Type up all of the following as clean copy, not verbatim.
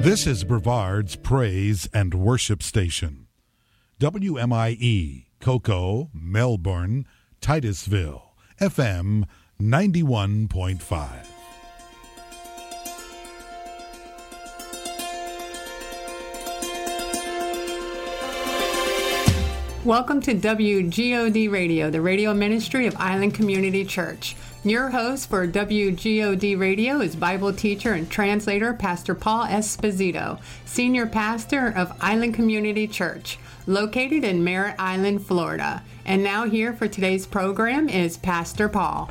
This is Brevard's Praise and Worship Station. WMIE, Cocoa, Melbourne, Titusville, FM 91.5. Welcome to WGOD Radio, the radio ministry of Island Community Church. Your host for WGOD Radio is Bible teacher and translator Pastor Paul Esposito, senior pastor of Island Community Church, located in Merritt Island, Florida. And now here for today's program is Pastor Paul.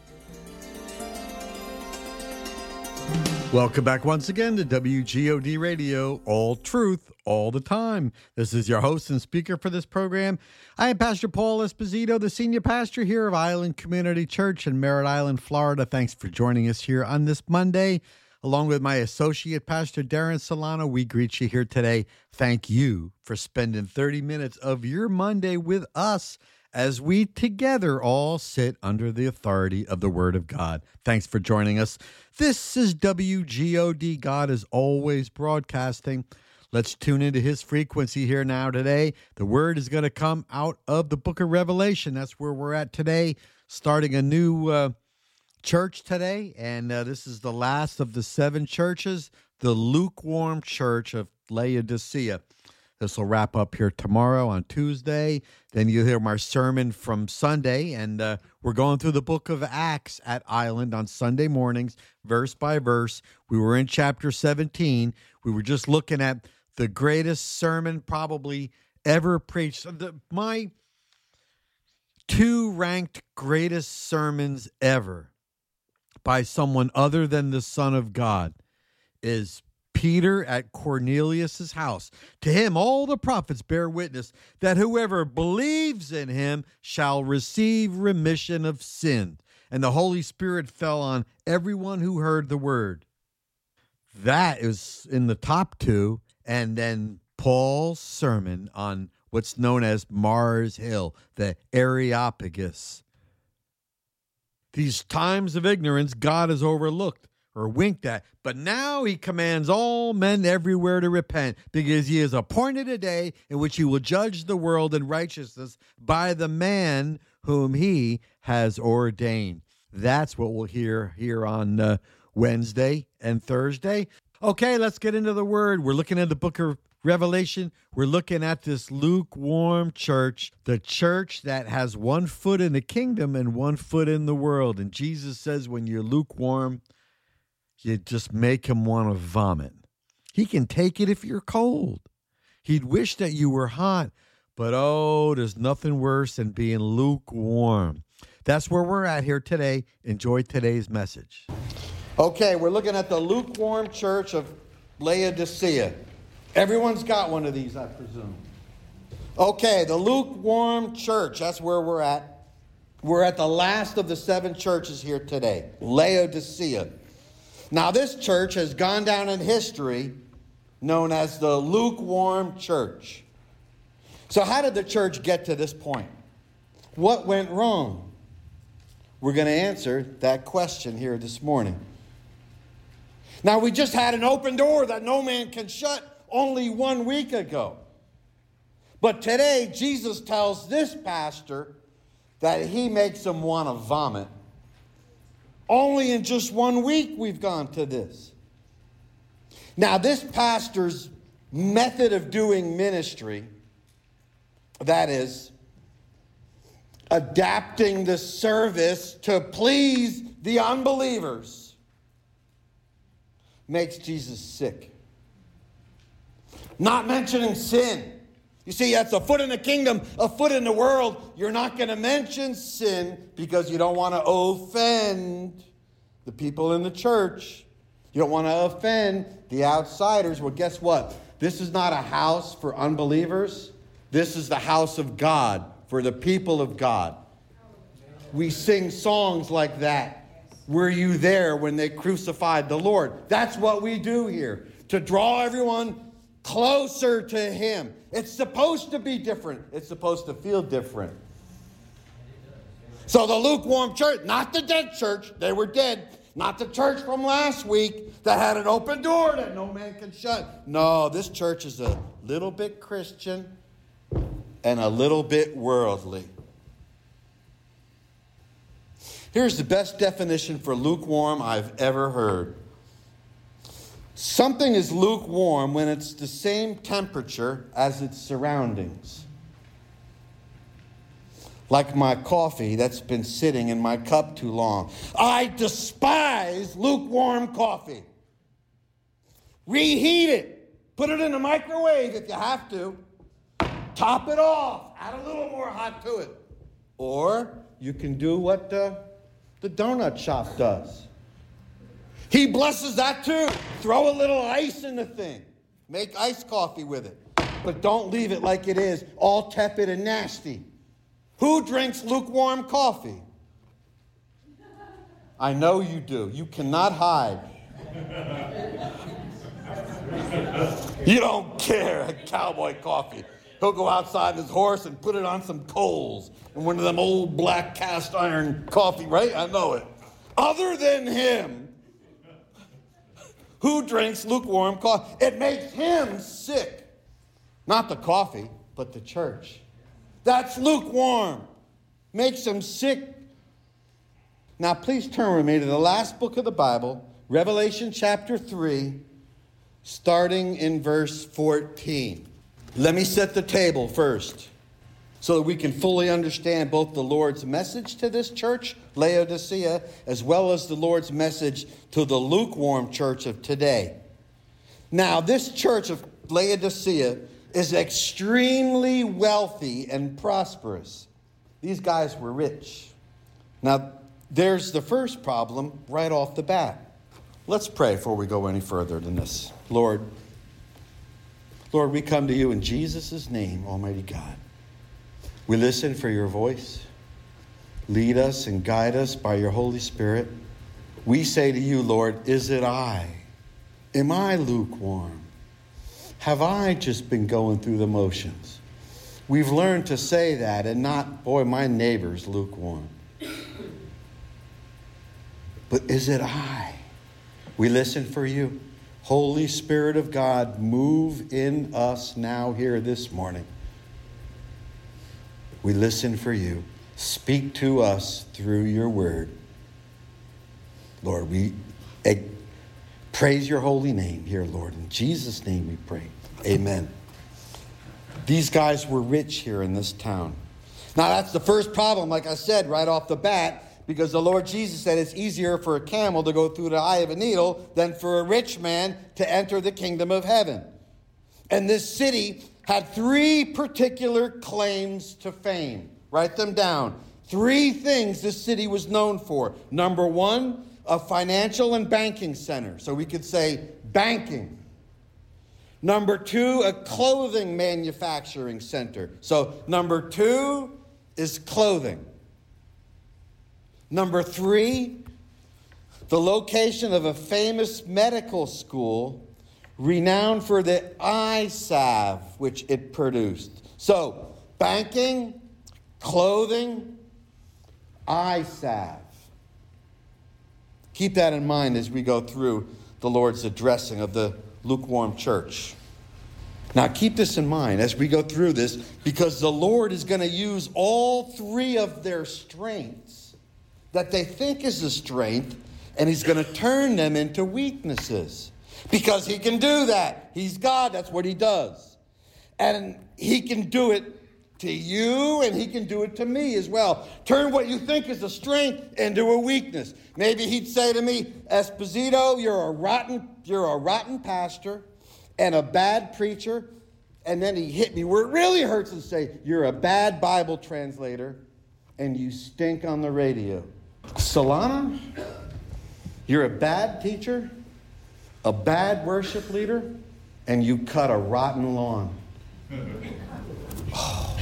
Welcome back once again to WGOD Radio, all truth, all the time. This is your host and speaker for this program. I am Pastor Paul Esposito, the senior pastor here of Island Community Church in Merritt Island, Florida. Thanks for joining us here on this Monday. Along with my associate pastor, Darren Solano, we greet you here today. Thank you for spending 30 minutes of your Monday with us as we together all sit under the authority of the Word of God. Thanks for joining us. This is WGOD. God is always broadcasting. Let's tune into His frequency here now today. The Word is going to come out of the book of Revelation. That's where we're at today, starting a new church today. And this is the last of the 7 churches, the lukewarm church of Laodicea. This will wrap up here tomorrow on Tuesday. Then you'll hear my sermon from Sunday. And we're going through the book of Acts at Island on Sunday mornings, verse by verse. We were in chapter 17. We were just looking at the greatest sermon probably ever preached. My 2 ranked greatest sermons ever by someone other than the Son of God is Peter at Cornelius' house. To him, all the prophets bear witness that whoever believes in him shall receive remission of sin. And the Holy Spirit fell on everyone who heard the word. That is in the top 2. And then Paul's sermon on what's known as Mars Hill, the Areopagus. These times of ignorance God has overlooked or winked at, but now he commands all men everywhere to repent, because he has appointed a day in which he will judge the world in righteousness by the man whom he has ordained. That's what we'll hear here on Wednesday and Thursday. Okay, let's get into the word. We're looking at the book of Revelation. We're looking at this lukewarm church, the church that has 1 foot in the kingdom and 1 foot in the world. And Jesus says when you're lukewarm, you just make him want to vomit. He can take it if you're cold. He'd wish that you were hot, but oh, there's nothing worse than being lukewarm. That's where we're at here today. Enjoy today's message. Okay, we're looking at the lukewarm church of Laodicea. Everyone's got one of these, I presume. Okay, the lukewarm church, that's where we're at. We're at the last of the 7 churches here today, Laodicea. Now, this church has gone down in history known as the lukewarm church. So how did the church get to this point? What went wrong? We're going to answer that question here this morning. Now, we just had an open door that no man can shut only 1 week ago. But today, Jesus tells this pastor that he makes him want to vomit. Only in just 1 week we've gone to this. Now, this pastor's method of doing ministry, that is, adapting the service to please the unbelievers, makes Jesus sick. Not mentioning sin. You see, that's a foot in the kingdom, a foot in the world. You're not going to mention sin because you don't want to offend the people in the church. You don't want to offend the outsiders. Well, guess what? This is not a house for unbelievers. This is the house of God for the people of God. We sing songs like that. Were you there when they crucified the Lord? That's what we do here, to draw everyone closer to Him. It's supposed to be different. It's supposed to feel different. So the lukewarm church, not the dead church, they were dead. Not the church from last week that had an open door that no man can shut. No, this church is a little bit Christian and a little bit worldly. Here's the best definition for lukewarm I've ever heard. Something is lukewarm when it's the same temperature as its surroundings. Like my coffee that's been sitting in my cup too long. I despise lukewarm coffee. Reheat it. Put it in the microwave if you have to. Top it off. Add a little more hot to it. Or you can do what the donut shop does. He blesses that too. Throw a little ice in the thing. Make iced coffee with it. But don't leave it like it is, all tepid and nasty. Who drinks lukewarm coffee? I know you do. You cannot hide. You don't care at Cowboy Coffee. He'll go outside his horse and put it on some coals and one of them old black cast iron coffee, right? I know it. Other than him, who drinks lukewarm coffee? It makes him sick. Not the coffee, but the church. That's lukewarm. Makes him sick. Now, please turn with me to the last book of the Bible, Revelation chapter 3, starting in verse 14. Let me set the table first so that we can fully understand both the Lord's message to this church, Laodicea, as well as the Lord's message to the lukewarm church of today. Now, this church of Laodicea is extremely wealthy and prosperous. These guys were rich. Now, there's the first problem right off the bat. Let's pray before we go any further than this. Lord, we come to you in Jesus' name, Almighty God. We listen for your voice. Lead us and guide us by your Holy Spirit. We say to you, Lord, is it I? Am I lukewarm? Have I just been going through the motions? We've learned to say that and not, boy, my neighbor's lukewarm. But is it I? We listen for you. Holy Spirit of God, move in us now here this morning. We listen for you. Speak to us through your word. Lord, we praise your holy name here, Lord. In Jesus' name we pray. Amen. These guys were rich here in this town. Now, that's the first problem, like I said, right off the bat, because the Lord Jesus said it's easier for a camel to go through the eye of a needle than for a rich man to enter the kingdom of heaven. And this city had 3 particular claims to fame. Write them down. 3 things this city was known for. Number 1, a financial and banking center. So we could say banking. Number 2, a clothing manufacturing center. So number 2 is clothing. Number 3, the location of a famous medical school renowned for the eye salve which it produced. So, banking, clothing, eye salve. Keep that in mind as we go through the Lord's addressing of the lukewarm church. Now, keep this in mind as we go through this, because the Lord is going to use all 3 of their strengths that they think is a strength, and he's going to turn them into weaknesses. Because he can do that. He's God. That's what he does. And he can do it to you, and he can do it to me as well. Turn what you think is a strength into a weakness. Maybe he'd say to me, Esposito, you're a rotten pastor and a bad preacher. And then he hit me where it really hurts and say, you're a bad Bible translator and you stink on the radio. Solana, you're a bad teacher, a bad worship leader, and you cut a rotten lawn. Oh,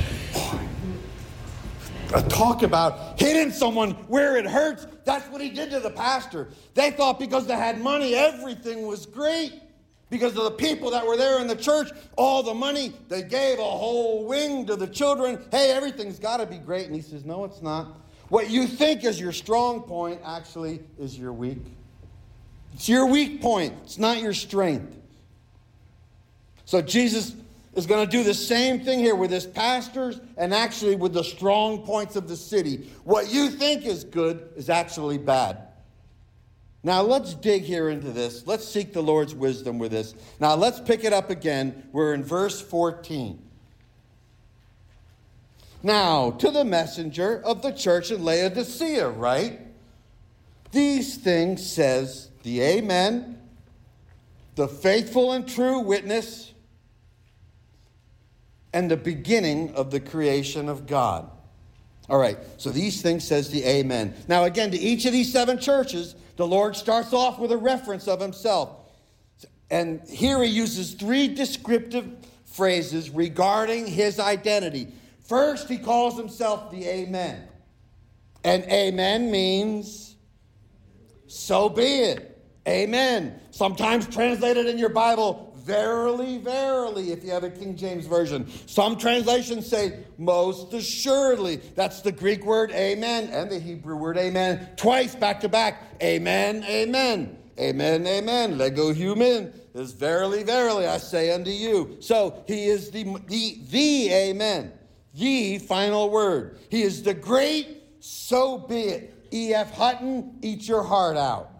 boy. Talk about hitting someone where it hurts. That's what he did to the pastor. They thought because they had money, everything was great. Because of the people that were there in the church, all the money, they gave a whole wing to the children. Hey, everything's got to be great. And he says, no, it's not. What you think is your strong point actually is your weak. It's your weak point. It's not your strength. So Jesus is going to do the same thing here with his pastors and actually with the strong points of the city. What you think is good is actually bad. Now let's dig here into this. Let's seek the Lord's wisdom with this. Now let's pick it up again. We're in verse 14. Now, to the messenger of the church in Laodicea, right? These things says the Amen, the faithful and true witness, and the beginning of the creation of God. All right, so these things says the Amen. Now again, to each of these 7 churches, the Lord starts off with a reference of himself. And here he uses 3 descriptive phrases regarding his identity. First, he calls himself the Amen. And Amen means, so be it. Amen. Sometimes translated in your Bible, verily, verily, if you have a King James Version. Some translations say, most assuredly. That's the Greek word amen and the Hebrew word amen. Twice back to back. Amen, amen. Amen, amen. Lego human is verily, verily, I say unto you. So he is the amen. The final word. He is the great, so be it. E.F. Hutton, eat your heart out.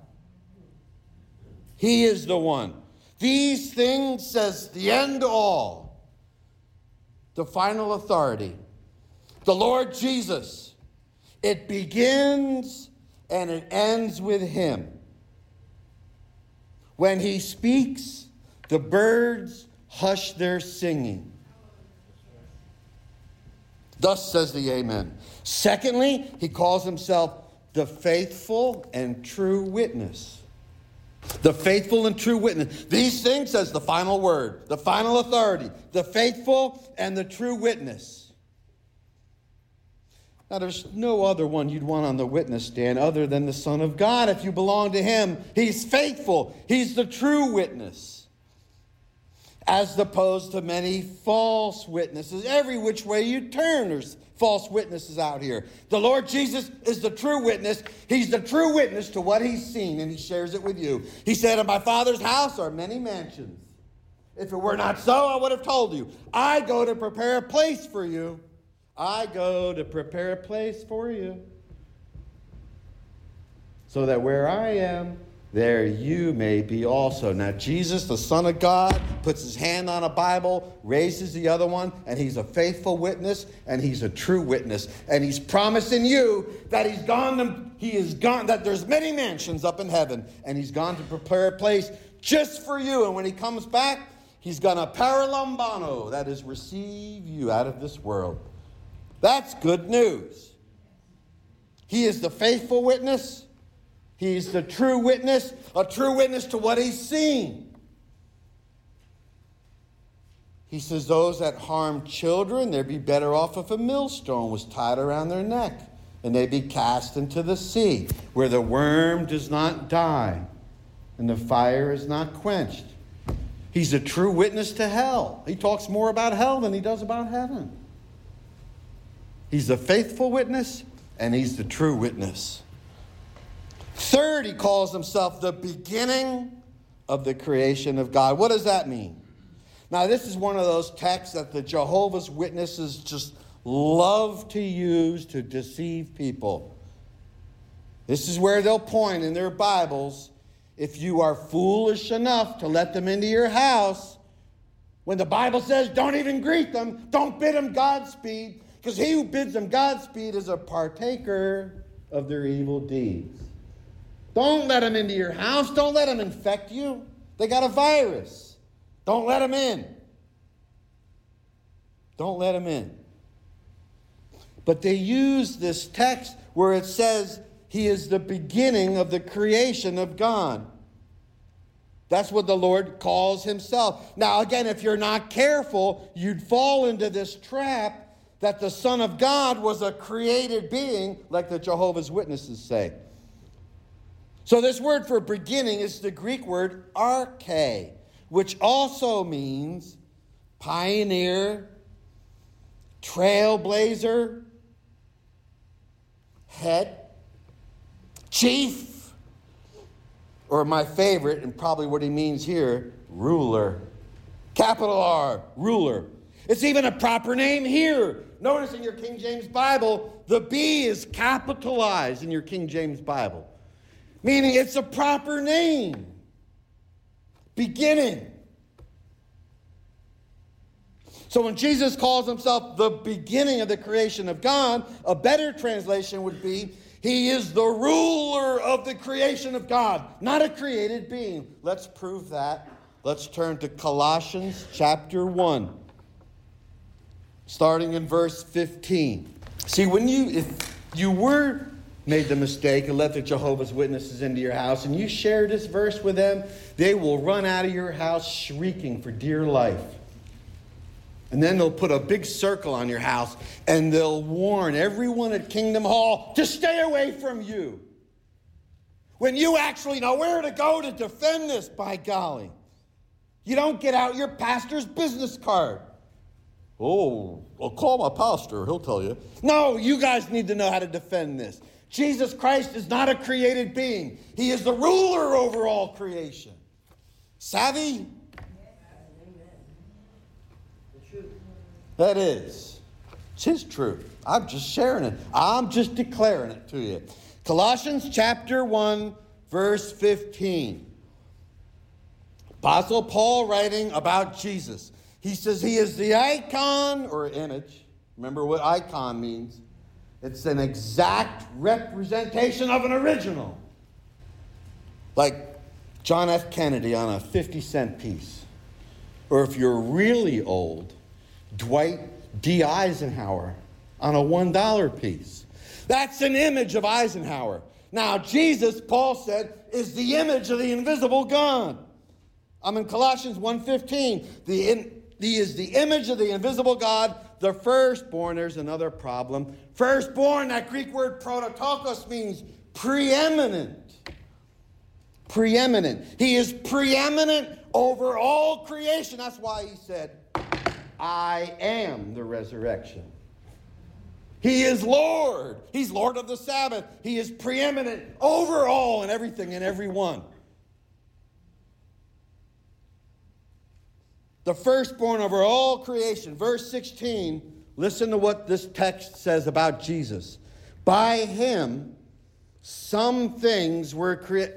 He is the one. These things says the end all. The final authority. The Lord Jesus. It begins and it ends with him. When he speaks, the birds hush their singing. Thus says the Amen. Secondly, he calls himself the faithful and true witness. The faithful and true witness. These things says the final word, the final authority, the faithful and the true witness. Now, there's no other one you'd want on the witness stand other than the Son of God. If you belong to him, he's faithful. He's the true witness. As opposed to many false witnesses. Every which way you turn, there's false witnesses out here. The Lord Jesus is the true witness. He's the true witness to what he's seen, and he shares it with you. He said, in my Father's house are many mansions. If it were not so, I would have told you. I go to prepare a place for you. I go to prepare a place for you. So that where I am, there you may be also. Now, Jesus, the Son of God, puts his hand on a Bible, raises the other one, and he's a faithful witness, and he's a true witness. And he's promising you that that there's many mansions up in heaven, and he's gone to prepare a place just for you. And when he comes back, he's going to paralambano, that is, receive you out of this world. That's good news. He is the faithful witness. He's the true witness, a true witness to what he's seen. He says those that harm children, they'd be better off if a millstone was tied around their neck and they'd be cast into the sea where the worm does not die and the fire is not quenched. He's a true witness to hell. He talks more about hell than he does about heaven. He's the faithful witness and he's the true witness. Third, he calls himself the beginning of the creation of God. What does that mean? Now, this is one of those texts that the Jehovah's Witnesses just love to use to deceive people. This is where they'll point in their Bibles, if you are foolish enough to let them into your house, when the Bible says don't even greet them, don't bid them Godspeed, because he who bids them Godspeed is a partaker of their evil deeds. Don't let them into your house. Don't let them infect you. They got a virus. Don't let them in. Don't let them in. But they use this text where it says he is the beginning of the creation of God. That's what the Lord calls himself. Now, again, if you're not careful, you'd fall into this trap that the Son of God was a created being, like the Jehovah's Witnesses say. So this word for beginning is the Greek word arche, which also means pioneer, trailblazer, head, chief, or my favorite, and probably what he means here, ruler. Capital R, ruler. It's even a proper name here. Notice in your King James Bible, the B is capitalized in your King James Bible, meaning it's a proper name. Beginning. So when Jesus calls himself the beginning of the creation of God, a better translation would be, he is the ruler of the creation of God, not a created being. Let's prove that. Let's turn to Colossians chapter 1, starting in verse 15. See, if you were made the mistake and let the Jehovah's Witnesses into your house and you share this verse with them, they will run out of your house shrieking for dear life. And then they'll put a big circle on your house and they'll warn everyone at Kingdom Hall to stay away from you. When you actually know where to go to defend this, by golly. You don't get out your pastor's business card. Oh, I'll call my pastor, he'll tell you. No, you guys need to know how to defend this. Jesus Christ is not a created being. He is the ruler over all creation. Savvy? That is. It's his truth. I'm just sharing it. I'm just declaring it to you. Colossians chapter 1, verse 15. Apostle Paul writing about Jesus. He says he is the icon or image. Remember what icon means. It's an exact representation of an original. Like John F. Kennedy on a 50-cent piece. Or if you're really old, Dwight D. Eisenhower on a $1 piece. That's an image of Eisenhower. Now, Jesus, Paul said, is the image of the invisible God. I'm in Colossians 1:15. He is the image of the invisible God, the firstborn. There's another problem. Firstborn, that Greek word prototokos, means preeminent. Preeminent. He is preeminent over all creation. That's why he said, I am the resurrection. He is Lord. He's Lord of the Sabbath. He is preeminent over all and everything and everyone. The firstborn over all creation. Verse 16, listen to what this text says about Jesus. By him, some things were created.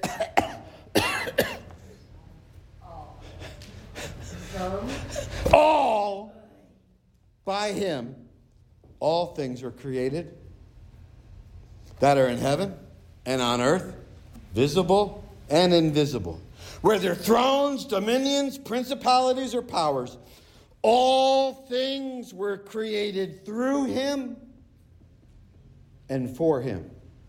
All, by him, all things were created that are in heaven and on earth, visible and invisible. Whether thrones, dominions, principalities, or powers, all things were created through him and for him.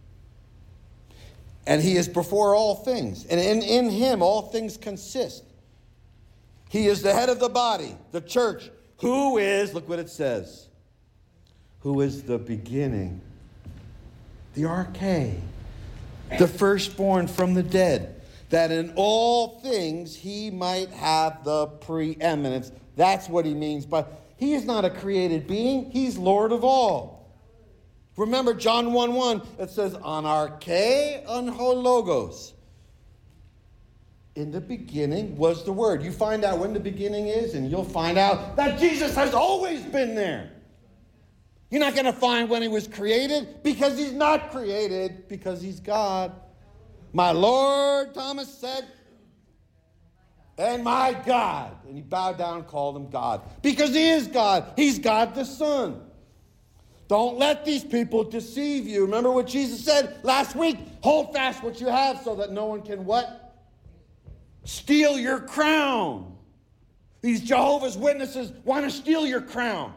And he is before all things. And in him all things consist. He is the head of the body, the church, who is, look what it says, who is the beginning, the arche, the firstborn from the dead, that in all things he might have the preeminence. That's what he means by, he is not a created being, he's Lord of all. Remember John 1:1, it says, anarche and hologos. In the beginning was the Word. You find out when the beginning is, and you'll find out that Jesus has always been there. You're not going to find when he was created, because he's not created, because he's God. My Lord, Thomas said, and my God. And he bowed down and called him God. Because he is God. He's God the Son. Don't let these people deceive you. Remember what Jesus said last week? Hold fast what you have so that no one can what? Steal your crown. These Jehovah's Witnesses want to steal your crown.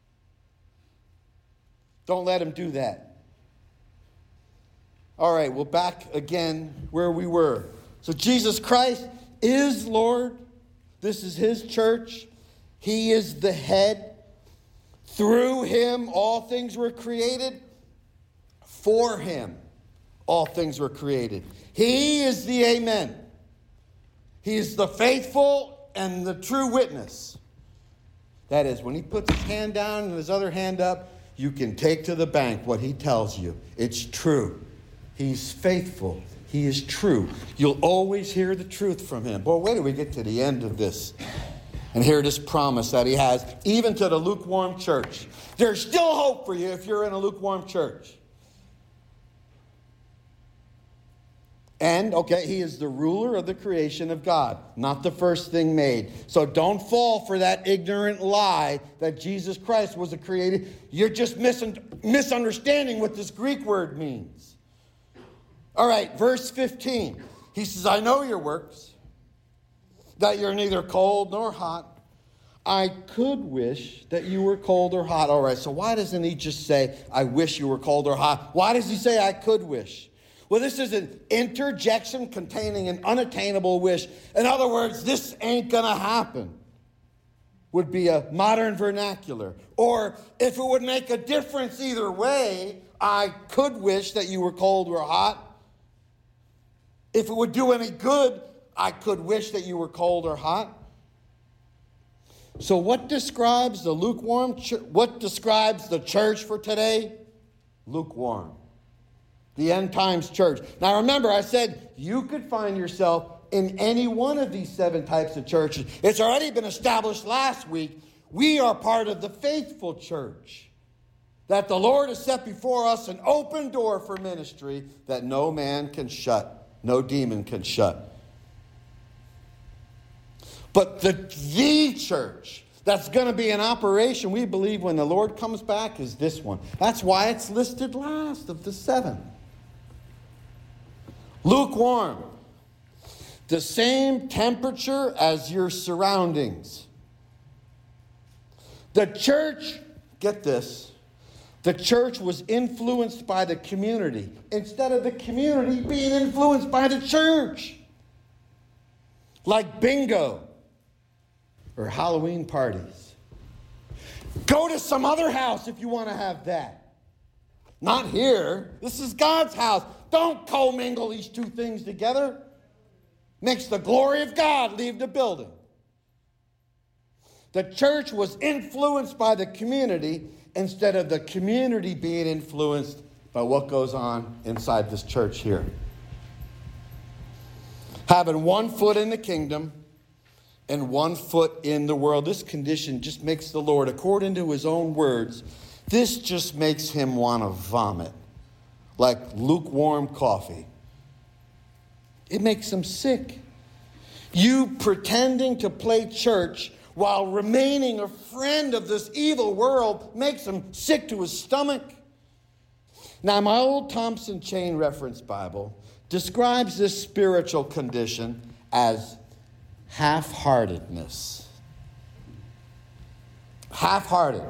Don't let them do that. All right, well, back again where we were. So Jesus Christ is Lord. This is his church. He is the head. Through him, all things were created. For him, all things were created. He is the Amen. He is the faithful and the true witness. That is, when he puts his hand down and his other hand up, you can take to the bank what he tells you. It's true. He's faithful. He is true. You'll always hear the truth from him. Boy, wait till we get to the end of this and hear this promise that he has, even to the lukewarm church. There's still hope for you if you're in a lukewarm church. And, okay, he is the ruler of the creation of God, not the first thing made. So don't fall for that ignorant lie that Jesus Christ was a creator. You're just misunderstanding what this Greek word means. All right, verse 15. He says, I know your works, that you're neither cold nor hot. I could wish that you were cold or hot. All right, so why doesn't he just say, I wish you were cold or hot? Why does he say, I could wish? Well, this is an interjection containing an unattainable wish. In other words, this ain't going to happen, would be a modern vernacular. Or if it would make a difference either way, I could wish that you were cold or hot. If it would do any good, I could wish that you were cold or hot. So what describes the lukewarm? What describes the church for today? Lukewarm. The end times church. Now remember, I said you could find yourself in any one of these 7 types of churches. It's already been established last week. We are part of the faithful church. That the Lord has set before us an open door for ministry that no man can shut. No demon can shut. But the church that's going to be in operation, we believe, when the Lord comes back is this one. That's why it's listed last of the 7. Lukewarm. The same temperature as your surroundings. The church, get this, the church was influenced by the community instead of the community being influenced by the church. Like bingo or Halloween parties. Go to some other house if you want to have that. Not here. This is God's house. Don't commingle these two things together. Makes the glory of God leave the building. The church was influenced by the community instead of the community being influenced by what goes on inside this church here. Having one foot in the kingdom and one foot in the world. This condition just makes the Lord, according to his own words, this just makes him want to vomit like lukewarm coffee. It makes him sick. You pretending to play church while remaining a friend of this evil world makes him sick to his stomach. Now, my old Thompson Chain Reference Bible describes this spiritual condition as half-heartedness. Half-hearted.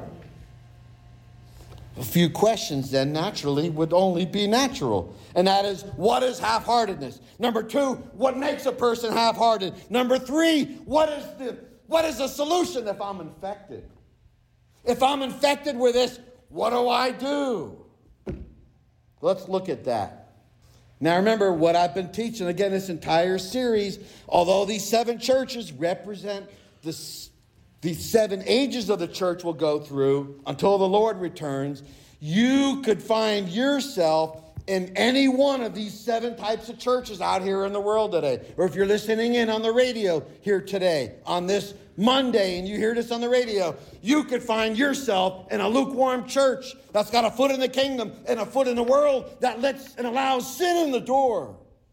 A few questions then naturally would only be natural. And that is, what is half-heartedness? Number 2, what makes a person half-hearted? Number 3, what is the solution if I'm infected? If I'm infected with this, what do I do? Let's look at that. Now remember what I've been teaching, again, this entire series, although these 7 churches represent the 7 ages of the church we'll go through until the Lord returns, you could find yourself in any one of these 7 types of churches out here in the world today. Or if you're listening in on the radio here today, on this Monday, and you hear this on the radio, you could find yourself in a lukewarm church that's got a foot in the kingdom and a foot in the world that lets and allows sin in the door.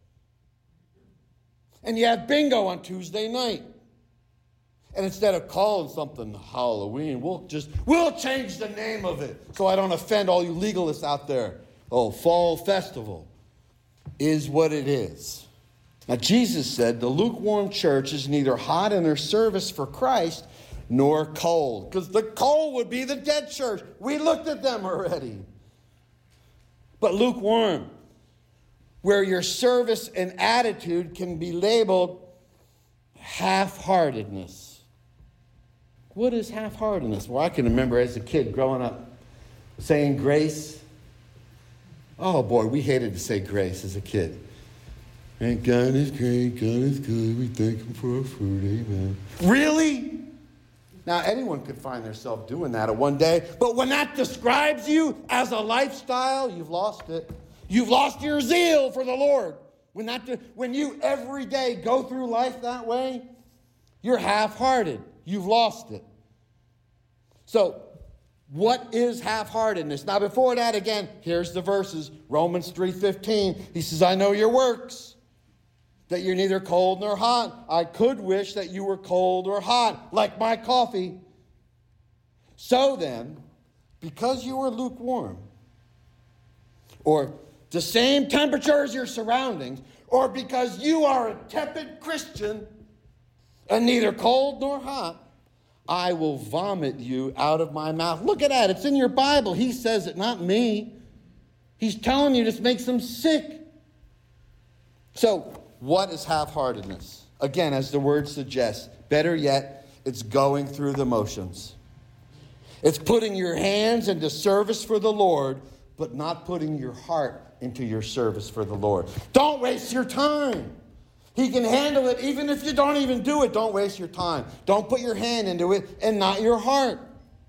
And you have bingo on Tuesday night. And instead of calling something Halloween, we'll change the name of it so I don't offend all you legalists out there. Oh, fall festival is what it is. Now, Jesus said the lukewarm church is neither hot in their service for Christ nor cold. Because the cold would be the dead church. We looked at them already. But lukewarm, where your service and attitude can be labeled half-heartedness. What is half-heartedness? Well, I can remember as a kid growing up saying grace. Oh, boy, we hated to say grace as a kid. And God is great, God is good, we thank him for our food, amen. Really? Now, anyone could find themselves doing that at one day, but when that describes you as a lifestyle, you've lost it. You've lost your zeal for the Lord. When you every day go through life that way, you're half-hearted. You've lost it. So, what is half-heartedness? Now, before that, again, here's the verses. Romans 3:15. He says, I know your works, that you're neither cold nor hot. I could wish that you were cold or hot, like my coffee. So then, because you are lukewarm, or the same temperature as your surroundings, or because you are a tepid Christian and neither cold nor hot, I will vomit you out of my mouth. Look at that. It's in your Bible. He says it, not me. He's telling you this makes them sick. So, what is half-heartedness? Again, as the word suggests, better yet, it's going through the motions. It's putting your hands into service for the Lord, but not putting your heart into your service for the Lord. Don't waste your time. He can handle it even if you don't even do it. Don't waste your time. Don't put your hand into it and not your heart.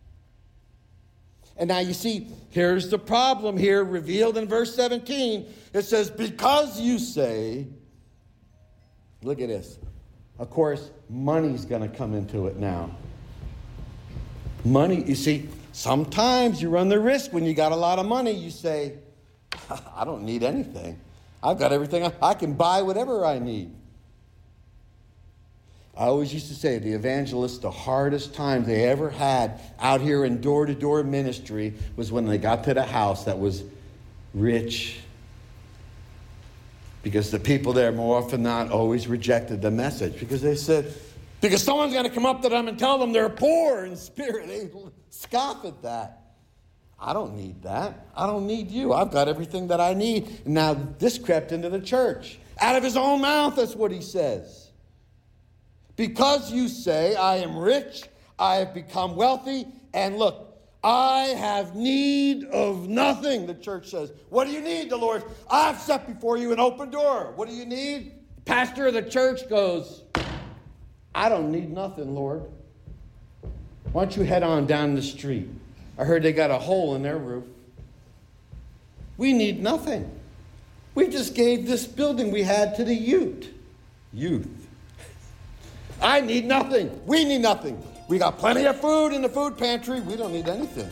And now you see, here's the problem here revealed in verse 17. It says, because you say, look at this. Of course, money's going to come into it now. Money, you see, sometimes you run the risk when you got a lot of money. You say, I don't need anything. I've got everything. I can buy whatever I need. I always used to say the evangelists, the hardest time they ever had out here in door-to-door ministry was when they got to the house that was rich. Because the people there more often than not always rejected the message. Because they said, because someone's going to come up to them and tell them they're poor in spirit. They scoff at that. I don't need that. I don't need you. I've got everything that I need. And now this crept into the church. Out of his own mouth, that's what he says. Because you say, I am rich, I have become wealthy, and look, I have need of nothing, the church says. What do you need, the Lord? I've set before you an open door. What do you need? The pastor of the church goes, I don't need nothing, Lord. Why don't you head on down the street? I heard they got a hole in their roof. We need nothing. We just gave this building we had to the youth. I need nothing. We need nothing. We got plenty of food in the food pantry. We don't need anything.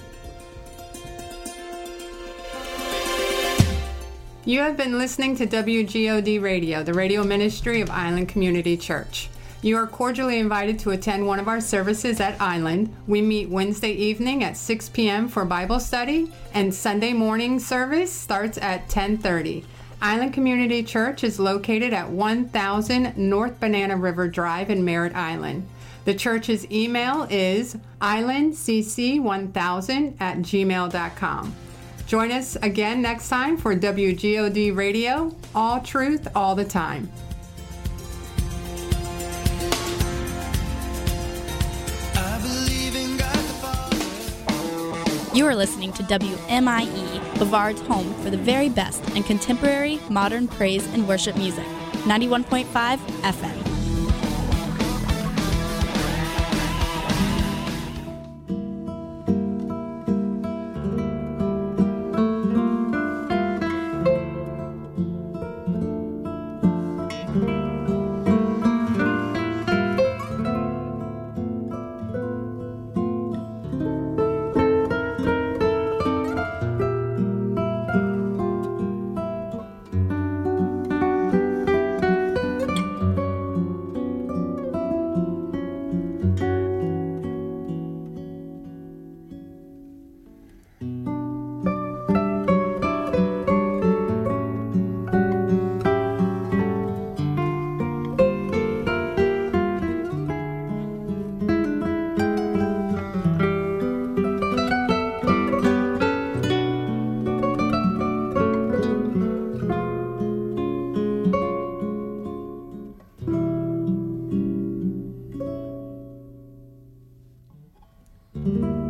You have been listening to WGOD Radio, the radio ministry of Island Community Church. You are cordially invited to attend one of our services at Island. We meet Wednesday evening at 6 p.m. for Bible study, and Sunday morning service starts at 10:30. Island Community Church is located at 1000 North Banana River Drive in Merritt Island. The church's email is islandcc1000@gmail.com. Join us again next time for WGOD Radio, all truth, all the time. You are listening to WMIE, Bavard's home for the very best in contemporary, modern praise and worship music. 91.5 FM. Mm-hmm.